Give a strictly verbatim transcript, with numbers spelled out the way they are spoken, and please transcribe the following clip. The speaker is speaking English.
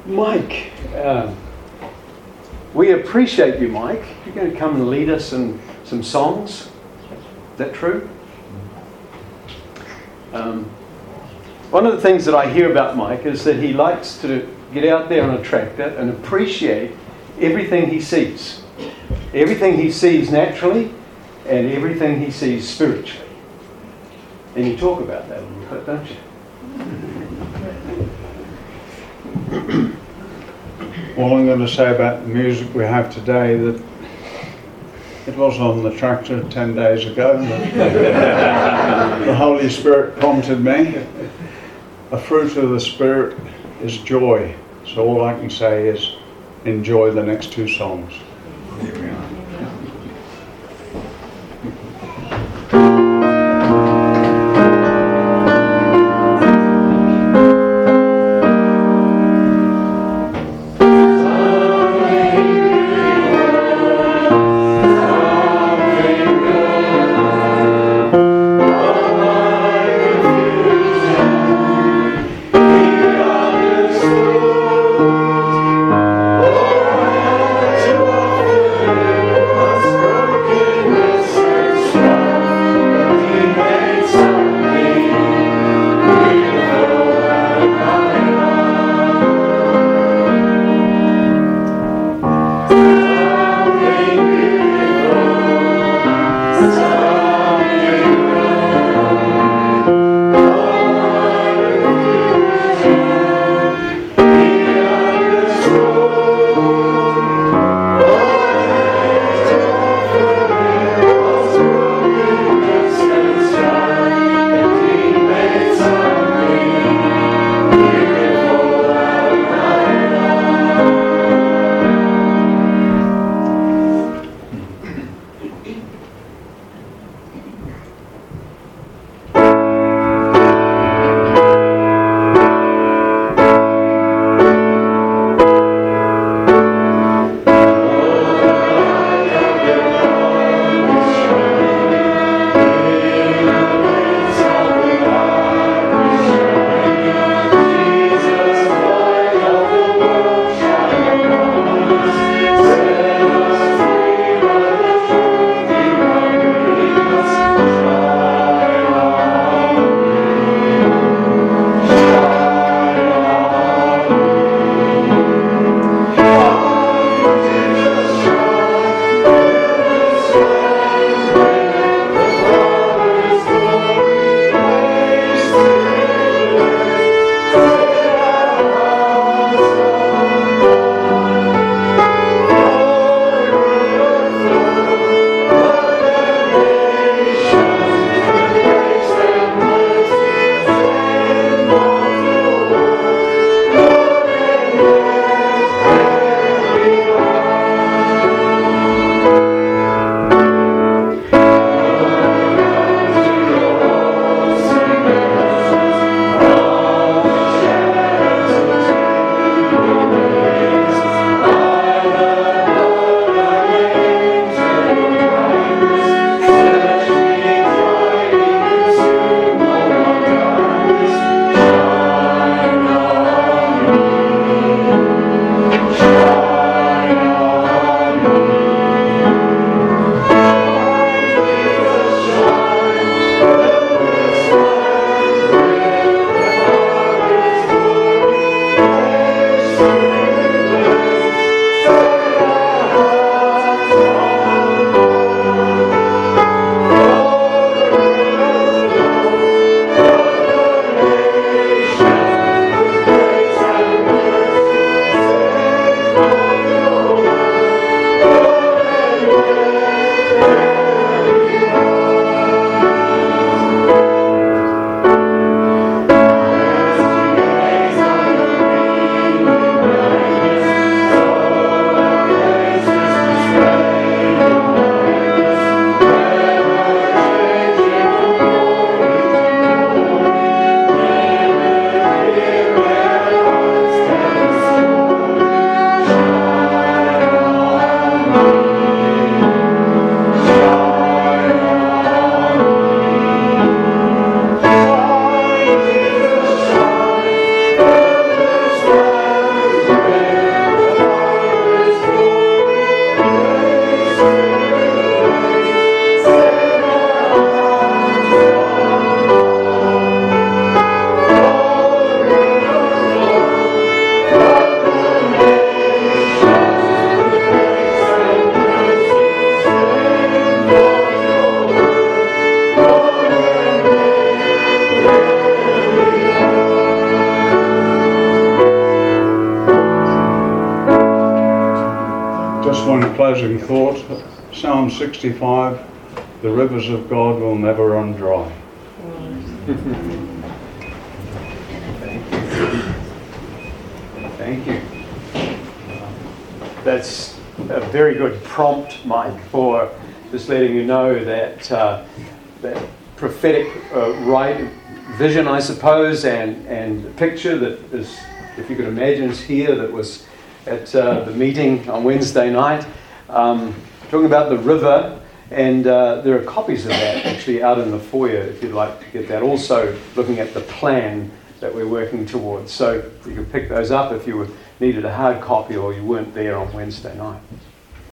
Mike, uh, we appreciate you, Mike. You're going to come and lead us in some songs. Is that true? Um, one of the things that I hear about Mike is that he likes to get out there on a tractor and appreciate everything he sees. Everything he sees naturally and everything he sees spiritually. And you talk about that a little bit, don't you? All I'm going to say about the music we have today, that it was on the tractor ten days ago. The Holy Spirit prompted me. A fruit of the Spirit is joy. So all I can say is enjoy the next two songs. Here we are. To closing thought, Psalm sixty-five, the rivers of God will never run dry. Thank you. That's a very good prompt, Mike, for just letting you know that uh, that prophetic uh, right vision, I suppose, and and picture that is, if you could imagine, is here, that was at uh, the meeting on Wednesday night, um, talking about the river. And uh, there are copies of that actually out in the foyer if you'd like to get that. Also looking at the plan that we're working towards. So you can pick those up if you needed a hard copy or you weren't there on Wednesday night.